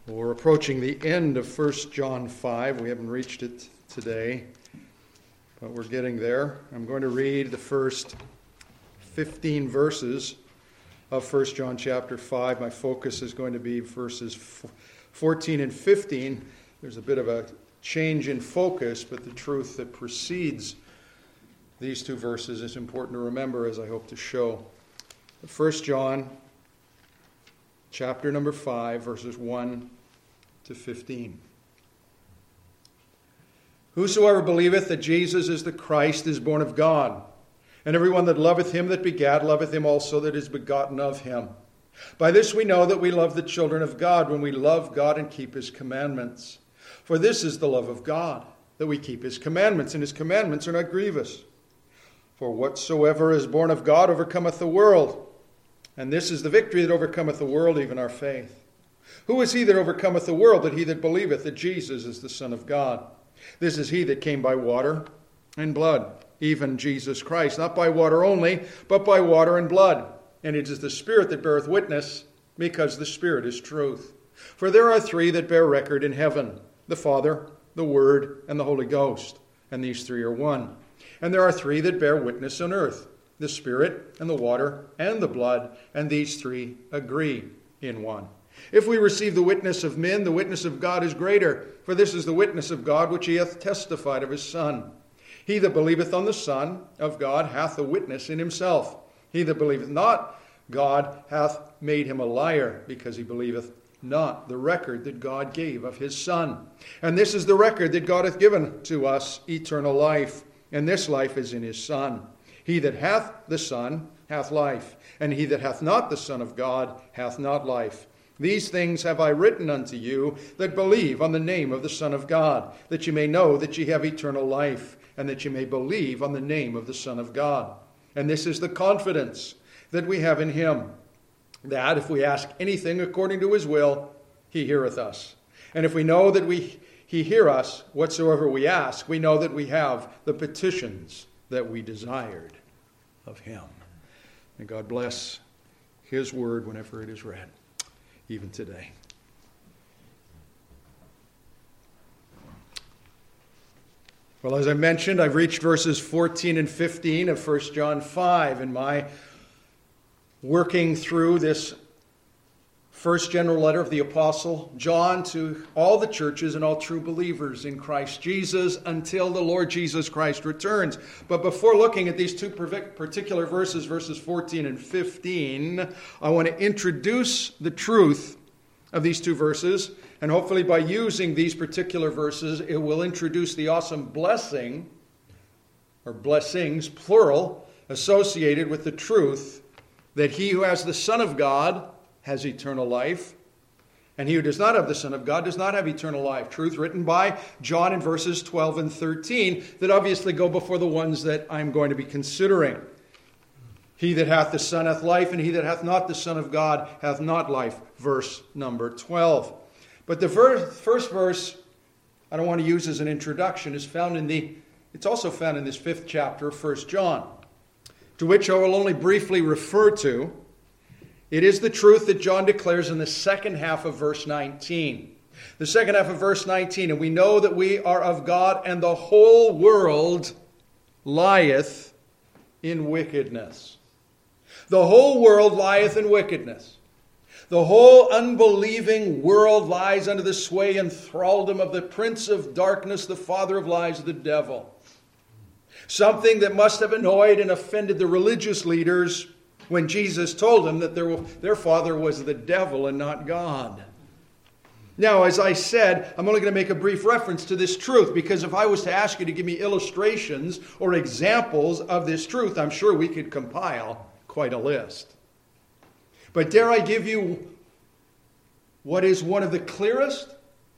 We're approaching the end of 1 John 5. We haven't reached it today, but we're getting there. I'm going to read the first 15 verses of 1 John chapter 5. My focus is going to be verses 14 and 15. There's a bit of a change in focus, but the truth that precedes these two verses is important to remember, as I hope to show. 1 John chapter number 5, verses 1 to 15. Whosoever believeth that Jesus is the Christ is born of God, and everyone that loveth him that begat loveth him also that is begotten of him. By this we know that we love the children of God, when we love God and keep his commandments. For this is the love of God, that we keep his commandments, and his commandments are not grievous. For whatsoever is born of God overcometh the world, and this is the victory that overcometh the world, even our faith. Who is he that overcometh the world, but he that believeth that Jesus is the Son of God? This is he that came by water and blood, even Jesus Christ, not by water only, but by water and blood. And it is the Spirit that beareth witness, because the Spirit is truth. For there are three that bear record in heaven, the Father, the Word, and the Holy Ghost, and these three are one. And there are three that bear witness on earth, the Spirit, and the water, and the blood, and these three agree in one. If we receive the witness of men, the witness of God is greater, for this is the witness of God which he hath testified of his Son. He that believeth on the Son of God hath a witness in himself. He that believeth not God hath made him a liar, because he believeth not the record that God gave of his Son. And this is the record that God hath given to us, eternal life, and this life is in his Son. He that hath the Son hath life, and he that hath not the Son of God hath not life. These things have I written unto you that believe on the name of the Son of God, that ye may know that ye have eternal life, and that ye may believe on the name of the Son of God. And this is the confidence that we have in him, that if we ask anything according to his will, he heareth us. And if we know that he hear us whatsoever we ask, we know that we have the petitions that we desired of him. And God bless his word whenever it is read, even today. Well, as I mentioned, I've reached verses 14 and 15 of 1 John 5 in my working through this first general letter of the Apostle John to all the churches and all true believers in Christ Jesus until the Lord Jesus Christ returns. But before looking at these two particular verses, verses 14 and 15, I want to introduce the truth of these two verses, and hopefully by using these particular verses, it will introduce the awesome blessing, or blessings, plural, associated with the truth that he who has the Son of God has eternal life, and he who does not have the Son of God does not have eternal life. Truth written by John in verses 12 and 13 that obviously go before the ones that I'm going to be considering. He that hath the Son hath life, and he that hath not the Son of God hath not life. Verse number 12. But the first verse I don't want to use as an introduction is it's also found in this 5th chapter of 1 John, to which I will only briefly refer to. It is the truth that John declares in the second half of verse 19. The second half of verse 19, and we know that we are of God, and the whole world lieth in wickedness. The whole world lieth in wickedness. The whole unbelieving world lies under the sway and thraldom of the prince of darkness, the father of lies, the devil. Something that must have annoyed and offended the religious leaders when Jesus told them that their father was the devil and not God. Now, as I said, I'm only going to make a brief reference to this truth, because if I was to ask you to give me illustrations or examples of this truth, I'm sure we could compile quite a list. But dare I give you what is one of the clearest,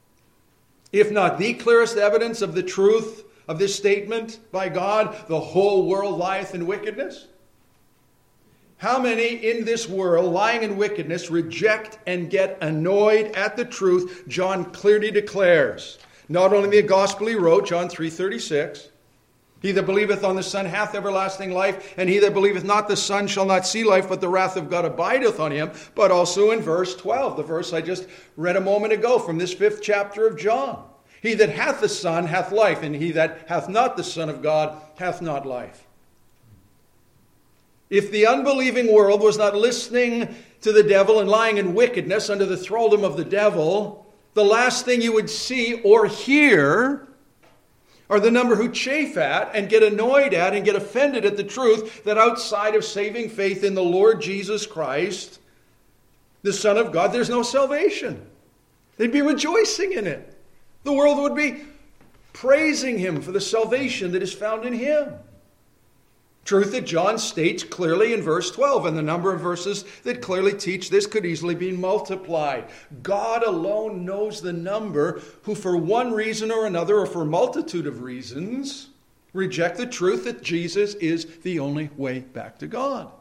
if not the clearest evidence of the truth of this statement by God, the whole world lieth in wickedness? How many in this world, lying in wickedness, reject and get annoyed at the truth John clearly declares? Not only the gospel he wrote, John 3:36, He that believeth on the Son hath everlasting life, and he that believeth not the Son shall not see life, but the wrath of God abideth on him. But also in verse 12, the verse I just read a moment ago from this 5th chapter of John. He that hath the Son hath life, and he that hath not the Son of God hath not life. If the unbelieving world was not listening to the devil and lying in wickedness under the thraldom of the devil, the last thing you would see or hear are the number who chafe at and get annoyed at and get offended at the truth that outside of saving faith in the Lord Jesus Christ, the Son of God, there's no salvation. They'd be rejoicing in it. The world would be praising him for the salvation that is found in him. Truth that John states clearly in verse 12, and the number of verses that clearly teach this could easily be multiplied. God alone knows the number who for one reason or another, or for a multitude of reasons, reject the truth that Jesus is the only way back to God.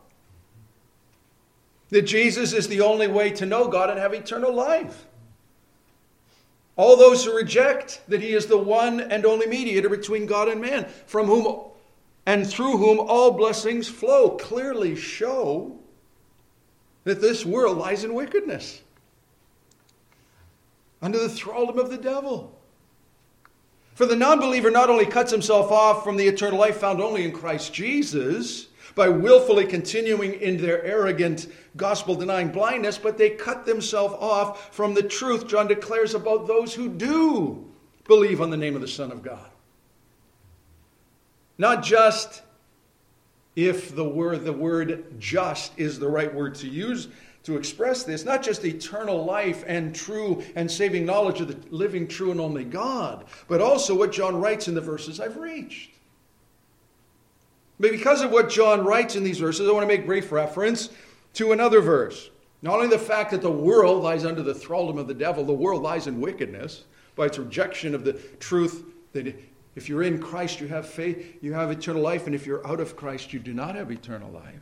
That Jesus is the only way to know God and have eternal life. All those who reject that he is the one and only mediator between God and man, from whom and through whom all blessings flow, clearly show that this world lies in wickedness, under the thraldom of the devil. For the non-believer not only cuts himself off from the eternal life found only in Christ Jesus, by willfully continuing in their arrogant gospel-denying blindness, but they cut themselves off from the truth John declares about those who do believe on the name of the Son of God. Not just if the word just is the right word to use to express this, not just eternal life and true and saving knowledge of the living, true, and only God, but also what John writes in the verses I've reached. But because of what John writes in these verses, I want to make brief reference to another verse. Not only the fact that the world lies under the thraldom of the devil, the world lies in wickedness by its rejection of the truth that if you're in Christ, you have faith, you have eternal life, and if you're out of Christ, you do not have eternal life.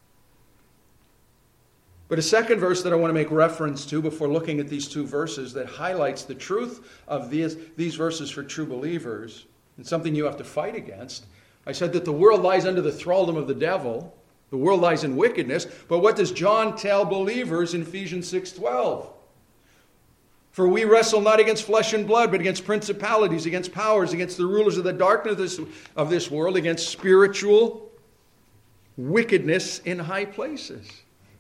But a second verse that I want to make reference to before looking at these two verses that highlights the truth of these verses for true believers, and something you have to fight against. I said that the world lies under the thraldom of the devil. The world lies in wickedness. But what does John tell believers in Ephesians 6:12? For we wrestle not against flesh and blood, but against principalities, against powers, against the rulers of the darkness of this world, against spiritual wickedness in high places.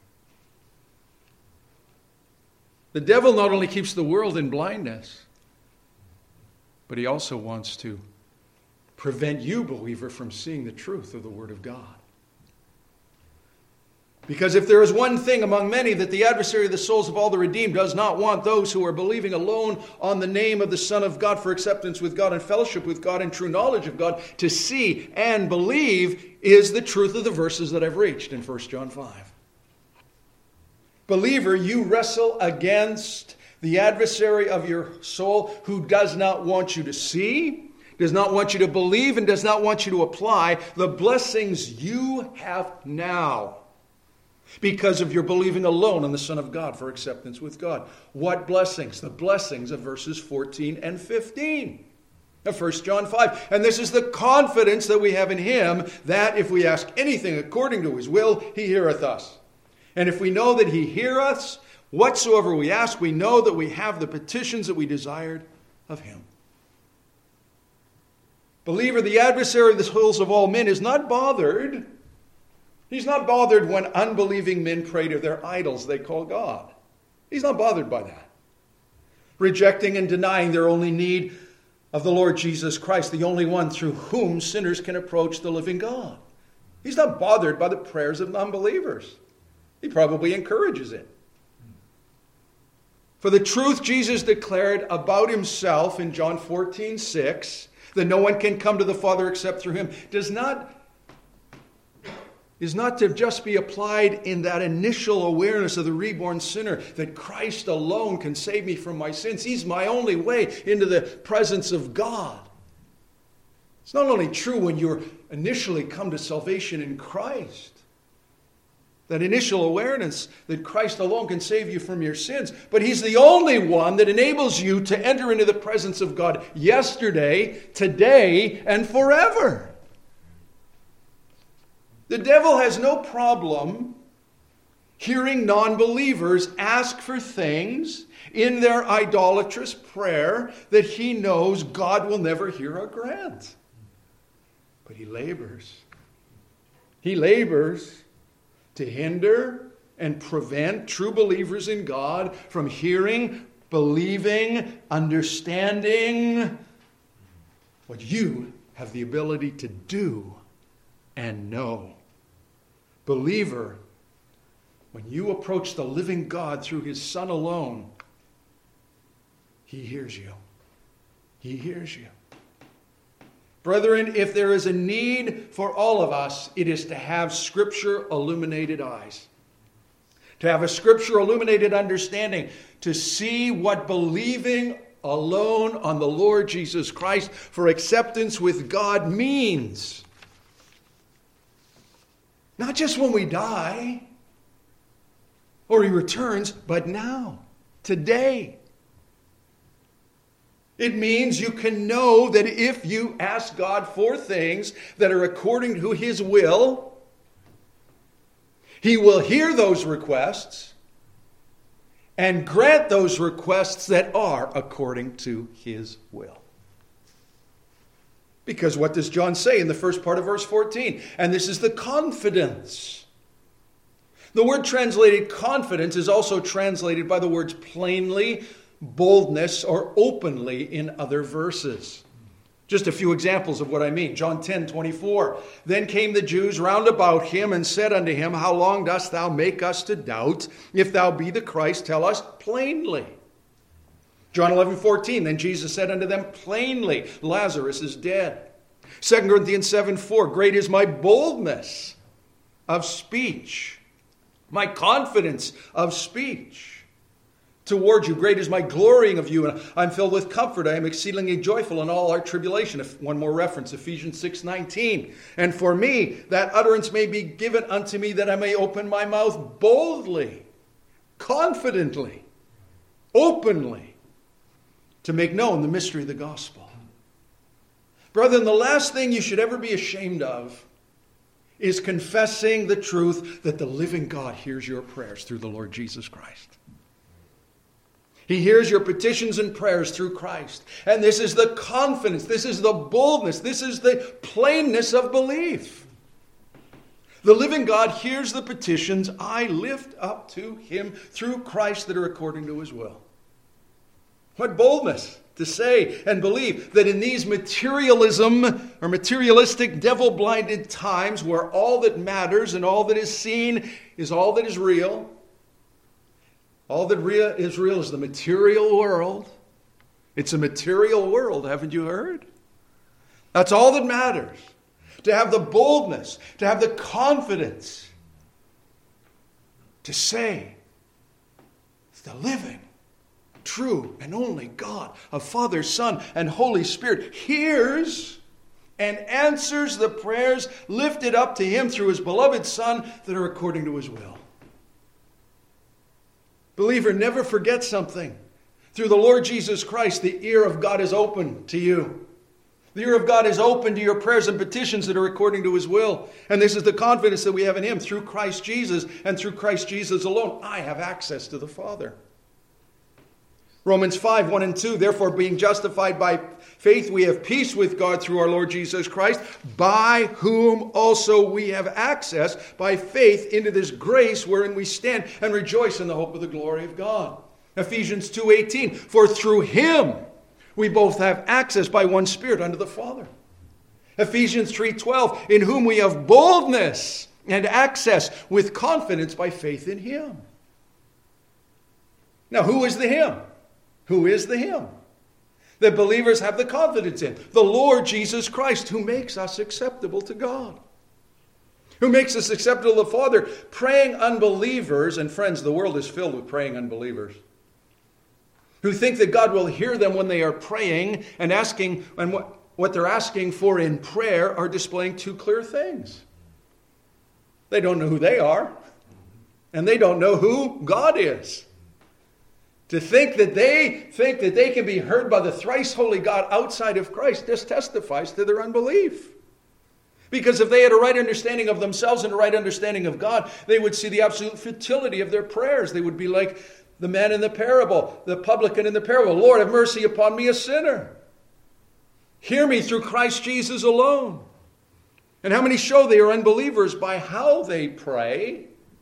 The devil not only keeps the world in blindness, but he also wants to prevent you, believer, from seeing the truth of the Word of God. Because if there is one thing among many that the adversary of the souls of all the redeemed does not want those who are believing alone on the name of the Son of God for acceptance with God and fellowship with God and true knowledge of God to see and believe, is the truth of the verses that I've reached in 1 John 5. Believer, you wrestle against the adversary of your soul who does not want you to see, does not want you to believe, and does not want you to apply the blessings you have now because of your believing alone on the Son of God for acceptance with God. What blessings? The blessings of verses 14 and 15 of 1 John 5. And this is the confidence that we have in him, that if we ask anything according to his will, he heareth us. And if we know that he heareth us, whatsoever we ask, we know that we have the petitions that we desired of him. Believer, the adversary of the souls of all men is not bothered. He's not bothered when unbelieving men pray to their idols they call God. He's not bothered by that. Rejecting and denying their only need of the Lord Jesus Christ, the only one through whom sinners can approach the living God. He's not bothered by the prayers of unbelievers. He probably encourages it. For the truth Jesus declared about himself in John 14:6, that no one can come to the Father except through him, is not to just be applied in that initial awareness of the reborn sinner, that Christ alone can save me from my sins. He's my only way into the presence of God. It's not only true when you initially come to salvation in Christ, that initial awareness that Christ alone can save you from your sins, but he's the only one that enables you to enter into the presence of God yesterday, today, and forever. The devil has no problem hearing non-believers ask for things in their idolatrous prayer that he knows God will never hear or grant. But he labors. He labors to hinder and prevent true believers in God from hearing, believing, understanding what you have the ability to do and know. Believer, when you approach the living God through his Son alone, he hears you. He hears you. Brethren, if there is a need for all of us, it is to have Scripture-illuminated eyes. To have a Scripture-illuminated understanding. To see what believing alone on the Lord Jesus Christ for acceptance with God means. Not just when we die or he returns, but now, today. It means you can know that if you ask God for things that are according to his will, he will hear those requests and grant those requests that are according to his will. Because what does John say in the first part of verse 14? And this is the confidence. The word translated confidence is also translated by the words plainly, boldness, or openly in other verses. Just a few examples of what I mean. John 10:24. Then came the Jews round about him and said unto him, How long dost thou make us to doubt? If thou be the Christ, tell us plainly. John 11:14. Then Jesus said unto them plainly, Lazarus is dead. 2 Corinthians 7:4. Great is my boldness of speech, my confidence of speech. Toward you, great is my glorying of you, and I'm filled with comfort. I am exceedingly joyful in all our tribulation. One more reference, Ephesians 6:19. And for me, that utterance may be given unto me, that I may open my mouth boldly, confidently, openly, to make known the mystery of the gospel. Brethren, the last thing you should ever be ashamed of is confessing the truth that the living God hears your prayers through the Lord Jesus Christ. He hears your petitions and prayers through Christ. And this is the confidence, this is the boldness, this is the plainness of belief. The living God hears the petitions I lift up to him through Christ that are according to his will. What boldness to say and believe that in these materialism or materialistic devil-blinded times where all that matters and all that is seen is all that is real, all that is real is the material world. It's a material world, haven't you heard? That's all that matters. To have the boldness, to have the confidence to say, the living, true, and only God of Father, Son, and Holy Spirit hears and answers the prayers lifted up to him through his beloved Son that are according to his will. Believer, never forget something. Through the Lord Jesus Christ, the ear of God is open to you. The ear of God is open to your prayers and petitions that are according to his will. And this is the confidence that we have in him. Through Christ Jesus and through Christ Jesus alone, I have access to the Father. Romans 5, 1 and 2, therefore being justified by faith, we have peace with God through our Lord Jesus Christ, by whom also we have access by faith into this grace wherein we stand and rejoice in the hope of the glory of God. Ephesians 2:18, for through him we both have access by one Spirit unto the Father. Ephesians 3:12, in whom we have boldness and access with confidence by faith in him. Now, who is the him? Who is the him that believers have the confidence in? The Lord Jesus Christ, who makes us acceptable to God. Who makes us acceptable to the Father. Praying unbelievers, and friends, the world is filled with praying unbelievers, who think that God will hear them when they are praying and asking, and what they're asking for in prayer are displaying two clear things. They don't know who they are, and they don't know who God is. To think that they can be heard by the thrice holy God outside of Christ just testifies to their unbelief. Because if they had a right understanding of themselves and a right understanding of God, they would see the absolute futility of their prayers. They would be like the man in the parable, the publican in the parable. Lord, have mercy upon me, a sinner. Hear me through Christ Jesus alone. And how many show they are unbelievers by how they pray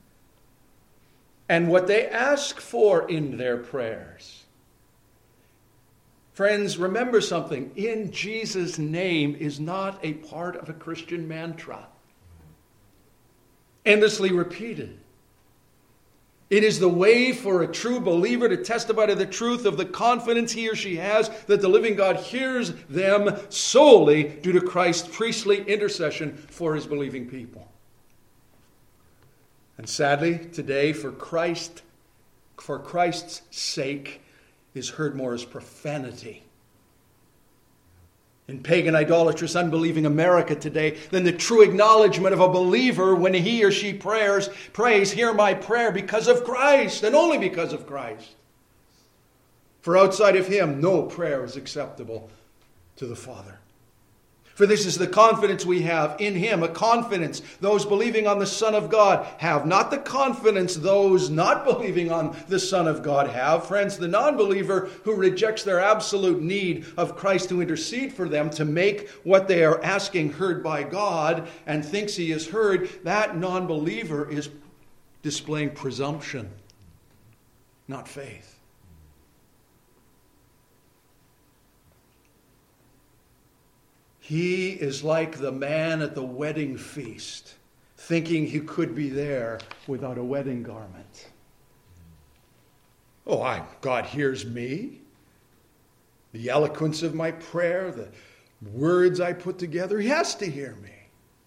and what they ask for in their prayers. Friends, remember something. In Jesus' name is not a part of a Christian mantra, endlessly repeated. It is the way for a true believer to testify to the truth of the confidence he or she has that the living God hears them solely due to Christ's priestly intercession for his believing people. And sadly, today, for Christ's sake, is heard more as profanity in pagan, idolatrous, unbelieving America today than the true acknowledgement of a believer when he or she prays, hear my prayer because of Christ and only because of Christ. For outside of him, no prayer is acceptable to the Father. For this is the confidence we have in him, a confidence those believing on the Son of God have, not the confidence those not believing on the Son of God have. Friends, the non-believer who rejects their absolute need of Christ to intercede for them to make what they are asking heard by God and thinks he is heard, that non-believer is displaying presumption, not faith. He is like the man at the wedding feast, thinking he could be there without a wedding garment. God hears me. The eloquence of my prayer, the words I put together, he has to hear me.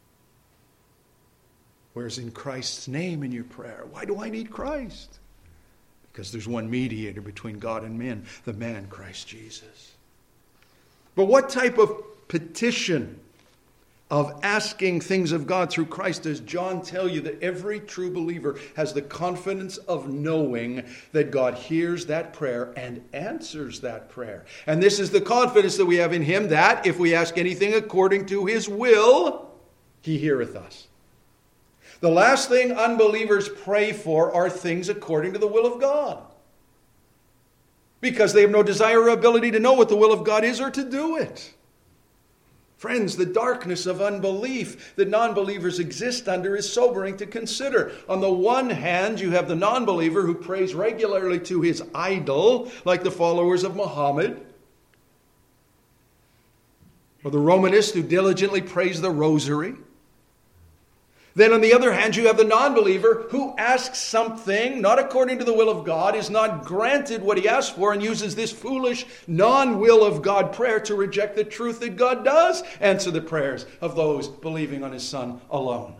Whereas in Christ's name in your prayer, why do I need Christ? Because there's one mediator between God and men, the man Christ Jesus. But what type of petition of asking things of God through Christ does John tell you that every true believer has the confidence of knowing that God hears that prayer and answers that prayer? And this is the confidence that we have in him, that if we ask anything according to his will, he heareth us. The last thing unbelievers pray for are things according to the will of God, because they have no desire or ability to know what the will of God is or to do it. Friends, the darkness of unbelief that non-believers exist under is sobering to consider. On the one hand, you have the non-believer who prays regularly to his idol, like the followers of Muhammad, or the Romanist who diligently prays the rosary. Then on the other hand, you have the non-believer who asks something not according to the will of God, is not granted what he asked for, and uses this foolish non-will of God prayer to reject the truth that God does answer the prayers of those believing on his Son alone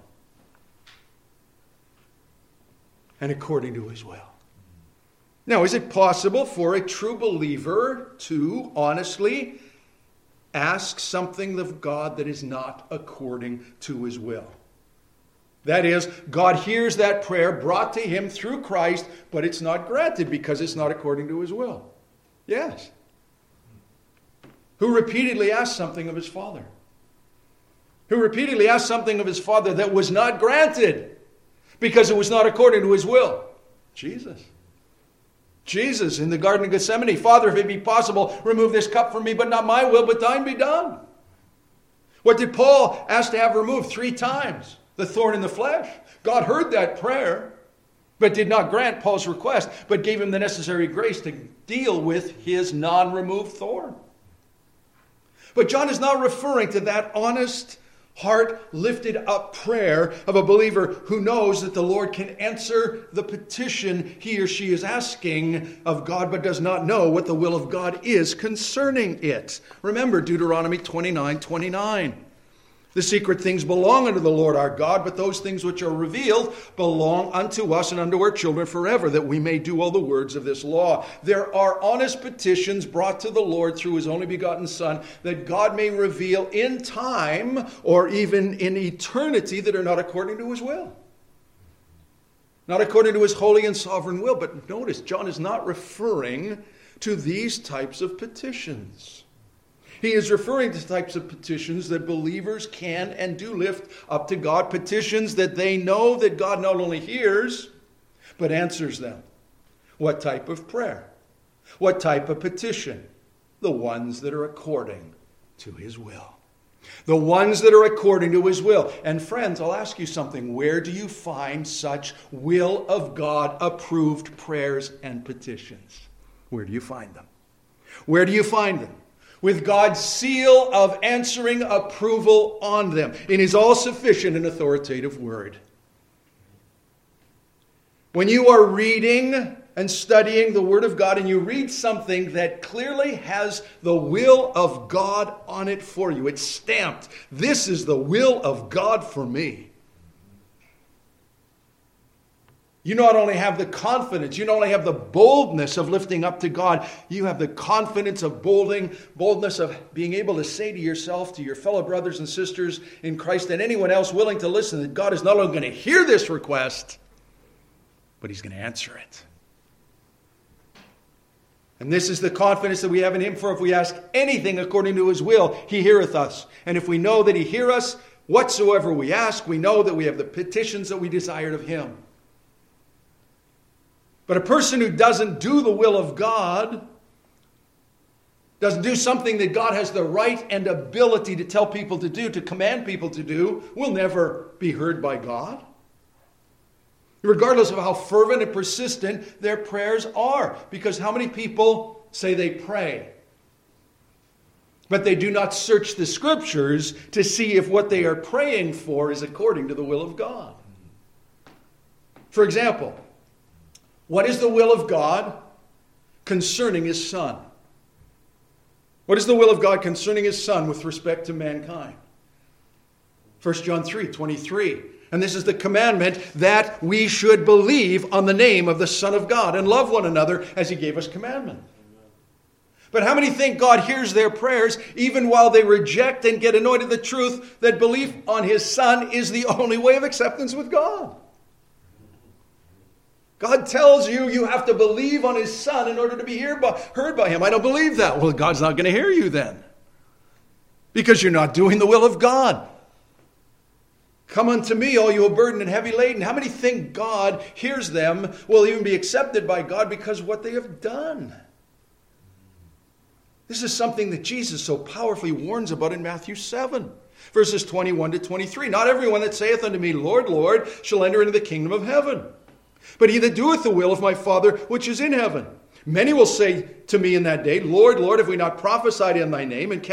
and according to his will. Now, is it possible for a true believer to honestly ask something of God that is not according to his will? That is, God hears that prayer brought to him through Christ, but it's not granted because it's not according to his will. Yes. Who repeatedly asked something of his Father. Who repeatedly asked something of his Father that was not granted because it was not according to his will. Jesus. Jesus in the Garden of Gethsemane, Father, if it be possible, remove this cup from me, but not my will, but thine be done. What did Paul ask to have removed 3 times? The thorn in the flesh. God heard that prayer, but did not grant Paul's request, but gave him the necessary grace to deal with his non-removed thorn. But John is not referring to that honest, heart lifted up prayer of a believer who knows that the Lord can answer the petition he or she is asking of God, but does not know what the will of God is concerning it. Remember Deuteronomy 29:29. The secret things belong unto the Lord our God, but those things which are revealed belong unto us and unto our children forever, that we may do all the words of this law. There are honest petitions brought to the Lord through his only begotten Son, that God may reveal in time or even in eternity that are not according to his will. Not according to his holy and sovereign will. But notice, John is not referring to these types of petitions. He is referring to types of petitions that believers can and do lift up to God, petitions that they know that God not only hears, but answers them. What type of prayer? What type of petition? The ones that are according to his will. The ones that are according to his will. And friends, I'll ask you something. Where do you find such will of God approved prayers and petitions? Where do you find them? Where do you find them? With God's seal of answering approval on them in his all-sufficient and authoritative word. When you are reading and studying the Word of God and you read something that clearly has the will of God on it for you, it's stamped, this is the will of God for me. You not only have the confidence, you not only have the boldness of lifting up to God, you have the confidence of boldness of being able to say to yourself, to your fellow brothers and sisters in Christ, and anyone else willing to listen, that God is not only going to hear this request, but he's going to answer it. And this is the confidence that we have in him, for if we ask anything according to his will, he heareth us. And if we know that he hear us, whatsoever we ask, we know that we have the petitions that we desired of him. But a person who doesn't do the will of God, doesn't do something that God has the right and ability to tell people to do, to command people to do, will never be heard by God. Regardless of how fervent and persistent their prayers are. Because how many people say they pray, but they do not search the Scriptures to see if what they are praying for is according to the will of God? For example, what is the will of God concerning his Son? What is the will of God concerning his Son with respect to mankind? 1 John 3:23. And this is the commandment, that we should believe on the name of the Son of God and love one another as he gave us commandment. But how many think God hears their prayers even while they reject and get annoyed at the truth that belief on his Son is the only way of acceptance with God? God tells you you have to believe on his Son in order to be heard by him. I don't believe that. Well, God's not going to hear you then, because you're not doing the will of God. Come unto me, all you are burdened and heavy laden. How many think God hears them, will even be accepted by God because of what they have done? This is something that Jesus so powerfully warns about in Matthew 7, verses 21 to 23. Not everyone that saith unto me, Lord, Lord, shall enter into the kingdom of heaven, but he that doeth the will of my Father which is in heaven. Many will say to me in that day, Lord, Lord, have we not prophesied in thy name, and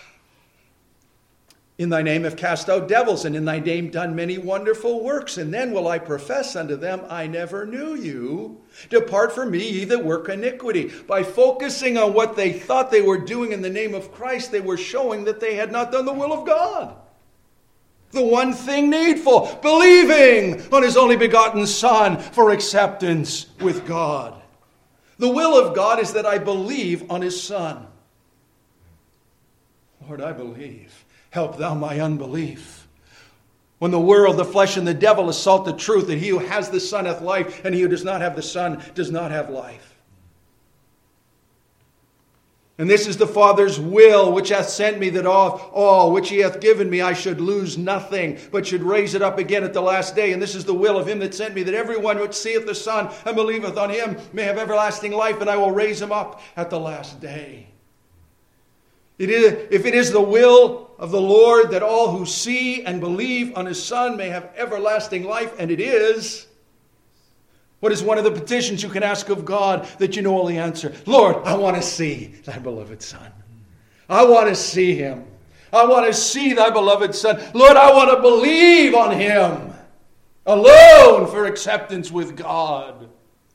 in thy name have cast out devils, and in thy name done many wonderful works? And then will I profess unto them, I never knew you. Depart from me, ye that work iniquity. By focusing on what they thought they were doing in the name of Christ, they were showing that they had not done the will of God. The one thing needful, believing on his only begotten Son for acceptance with God. The will of God is that I believe on his Son. Lord, I believe. Help thou my unbelief. When the world, the flesh, and the devil assault the truth that he who has the Son hath life, and he who does not have the Son does not have life. And this is the Father's will, which hath sent me, that all which he hath given me I should lose nothing, but should raise it up again at the last day. And this is the will of him that sent me, that everyone which seeth the Son and believeth on him may have everlasting life, and I will raise him up at the last day. If it is the will of the Lord that all who see and believe on his Son may have everlasting life, and it is, what is one of the petitions you can ask of God that you know will answer? Lord, I want to see thy beloved Son. I want to see him. I want to see thy beloved Son. Lord, I want to believe on him alone for acceptance with God.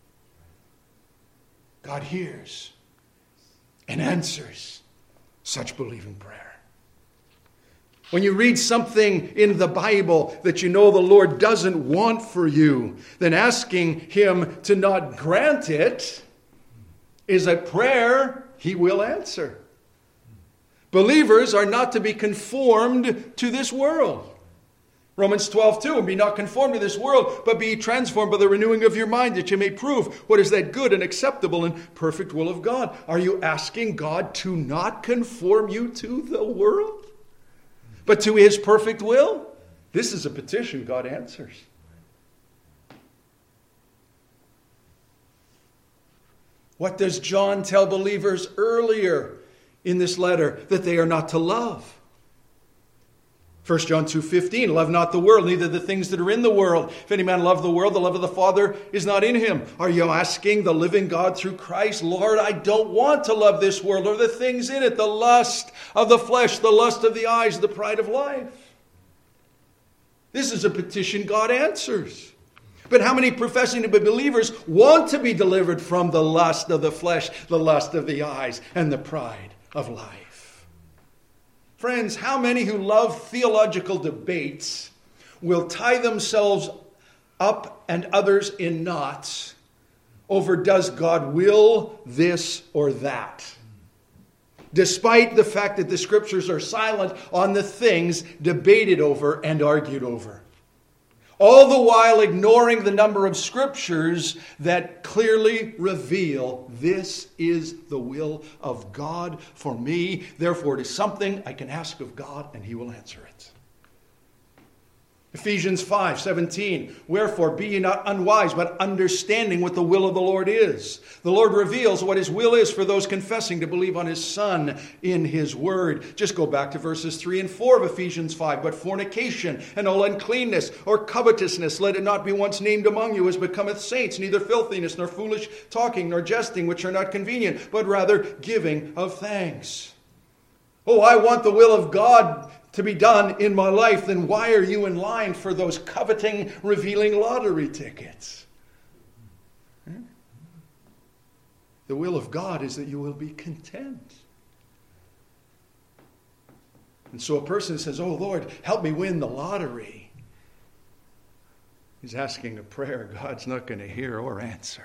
God hears and answers such believing prayer. When you read something in the Bible that you know the Lord doesn't want for you, then asking him to not grant it is a prayer he will answer. Believers are not to be conformed to this world. Romans 12:2, and be not conformed to this world, but be transformed by the renewing of your mind, that you may prove what is that good and acceptable and perfect will of God. Are you asking God to not conform you to the world, but to his perfect will? This is a petition God answers. What does John tell believers earlier in this letter? That they are not to love. 1 John 2:15, love not the world, neither the things that are in the world. If any man love the world, the love of the Father is not in him. Are you asking the living God through Christ, Lord, I don't want to love this world or the things in it, the lust of the flesh, the lust of the eyes, the pride of life? This is a petition God answers. But how many professing to be believers want to be delivered from the lust of the flesh, the lust of the eyes, and the pride of life? Friends, how many who love theological debates will tie themselves up and others in knots over does God will this or that, despite the fact that the scriptures are silent on the things debated over and argued over? All the while ignoring the number of scriptures that clearly reveal this is the will of God for me. Therefore, it is something I can ask of God and he will answer it. Ephesians 5:17, wherefore be ye not unwise, but understanding what the will of the Lord is. The Lord reveals what his will is for those confessing to believe on his Son in his word. Just go back to verses 3 and 4 of Ephesians 5. But fornication and all uncleanness or covetousness, let it not be once named among you as becometh saints, neither filthiness, nor foolish talking, nor jesting, which are not convenient, but rather giving of thanks. Oh, I want the will of God to be done in my life. Then why are you in line for those coveting, revealing lottery tickets? The will of God is that you will be content. And so a person says, oh Lord, help me win the lottery. He's asking a prayer God's not going to hear or answer.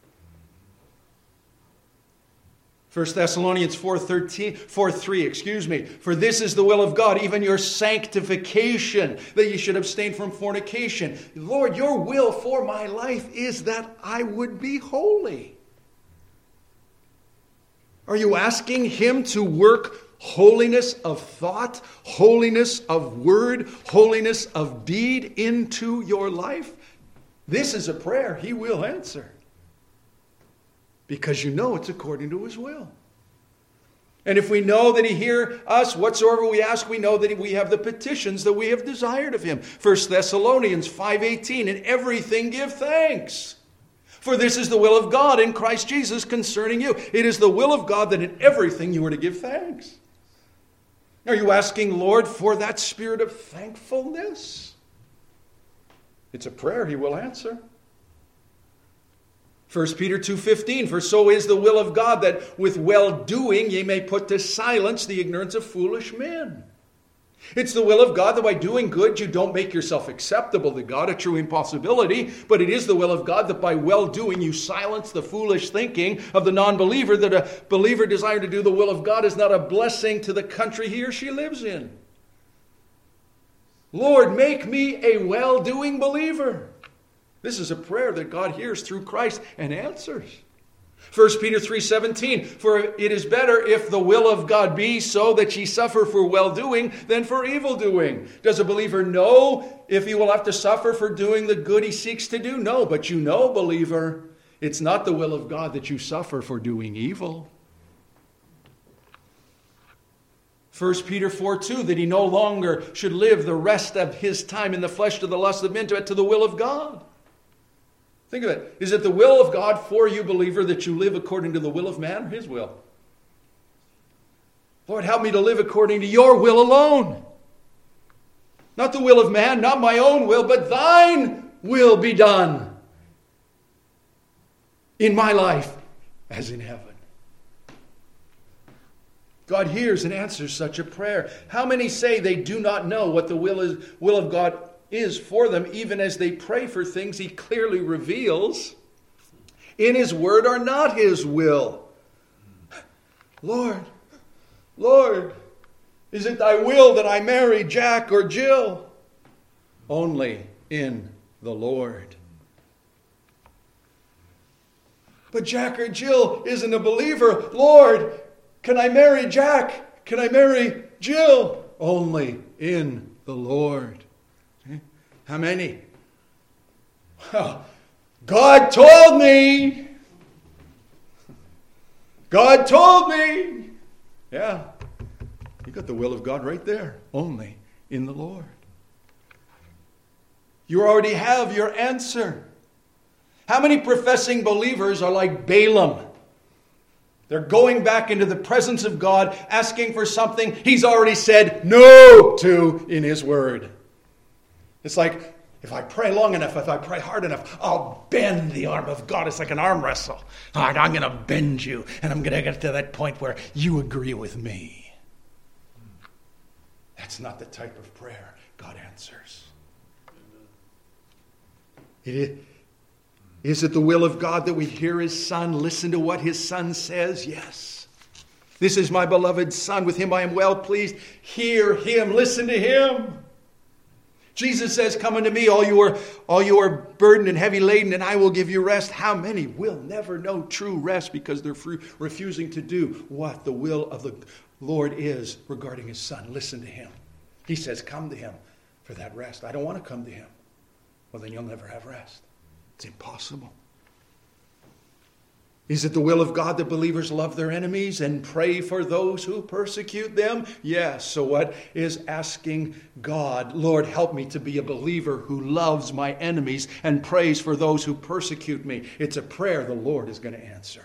1 Thessalonians 4:3, for this is the will of God, even your sanctification, that you should abstain from fornication. Lord, your will for my life is that I would be holy. Are you asking him to work holiness of thought, holiness of word, holiness of deed into your life? This is a prayer he will answer. Because you know it's according to his will. And if we know that he hears us, whatsoever we ask, we know that we have the petitions that we have desired of him. 1 Thessalonians 5:18, in everything give thanks. For this is the will of God in Christ Jesus concerning you. It is the will of God that in everything you are to give thanks. Are you asking, Lord, for that spirit of thankfulness? It's a prayer he will answer. 1 Peter 2:15, for so is the will of God that with well-doing ye may put to silence the ignorance of foolish men. It's the will of God that by doing good you don't make yourself acceptable to God, a true impossibility, but it is the will of God that by well-doing you silence the foolish thinking of the non-believer, that a believer desiring to do the will of God is not a blessing to the country he or she lives in. Lord, make me a well-doing believer. This is a prayer that God hears through Christ and answers. 1 Peter 3:17, for it is better if the will of God be so that ye suffer for well-doing than for evil-doing. Does a believer know if he will have to suffer for doing the good he seeks to do? No, but you know, believer, it's not the will of God that you suffer for doing evil. 1 Peter 4:2, that he no longer should live the rest of his time in the flesh to the lust of men, to the will of God. Think of it. Is it the will of God for you, believer, that you live according to the will of man or his will? Lord, help me to live according to your will alone. Not the will of man, not my own will, but thine will be done in my life as in heaven. God hears and answers such a prayer. How many say they do not know what the will of God is for them, even as they pray for things he clearly reveals in his word are not his will? Lord, is it thy will that I marry Jack or Jill? only in the Lord. But Jack or Jill isn't a believer. Lord, can I marry Jack? Can I marry Jill? Only in the Lord. How many? Well, God told me. God told me. Yeah. You got the will of God right there. Only in the Lord. You already have your answer. How many professing believers are like Balaam? They're going back into the presence of God, asking for something He's already said no to in His Word. It's like, if I pray long enough, if I pray hard enough, I'll bend the arm of God. It's like an arm wrestle. All right, I'm going to bend you, and I'm going to get to that point where you agree with me. That's not the type of prayer God answers. Is it the will of God that we hear His Son, listen to what His Son says? Yes. This is my beloved Son. With Him I am well pleased. Hear Him. Listen to Him. Jesus says, come unto me, all you are burdened and heavy laden, and I will give you rest. How many will never know true rest because they're refusing to do what the will of the Lord is regarding His Son? Listen to Him. He says, come to Him for that rest. I don't want to come to Him. Well, then you'll never have rest. It's impossible. Is it the will of God that believers love their enemies and pray for those who persecute them? Yes. So what is asking God, Lord, help me to be a believer who loves my enemies and prays for those who persecute me? It's a prayer the Lord is going to answer.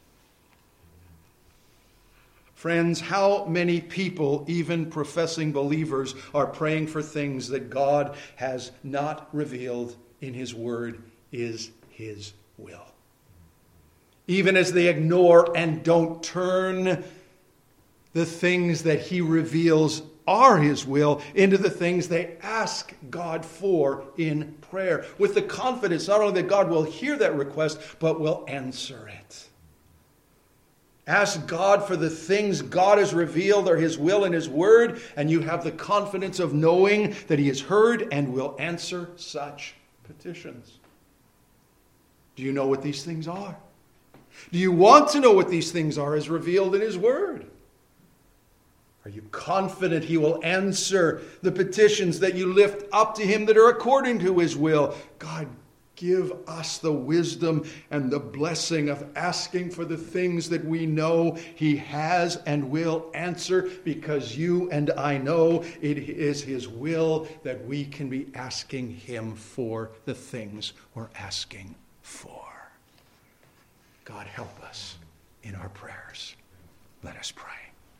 Friends, how many people, even professing believers, are praying for things that God has not revealed in His Word is His will? Even as they ignore and don't turn the things that He reveals are His will into the things they ask God for in prayer, with the confidence not only that God will hear that request, but will answer it. Ask God for the things God has revealed are His will in His Word, and you have the confidence of knowing that He has heard and will answer such petitions. Do you know what these things are? Do you want to know what these things are as revealed in His Word? Are you confident He will answer the petitions that you lift up to Him that are according to His will? God, give us the wisdom and the blessing of asking for the things that we know He has and will answer, because you and I know it is His will that we can be asking Him for the things we're asking for. God, help us in our prayers. Let us pray.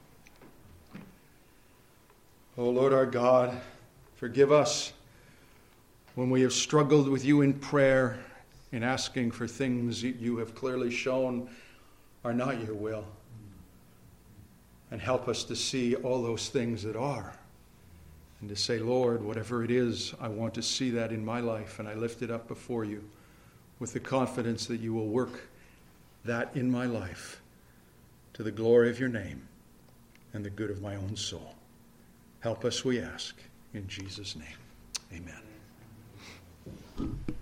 Oh Lord our God, forgive us when we have struggled with you in prayer, in asking for things you have clearly shown are not your will. And help us to see all those things that are. And to say, Lord, whatever it is, I want to see that in my life, and I lift it up before you with the confidence that you will work that in my life to the glory of your name and the good of my own soul. Help us, we ask, in Jesus' name. Amen.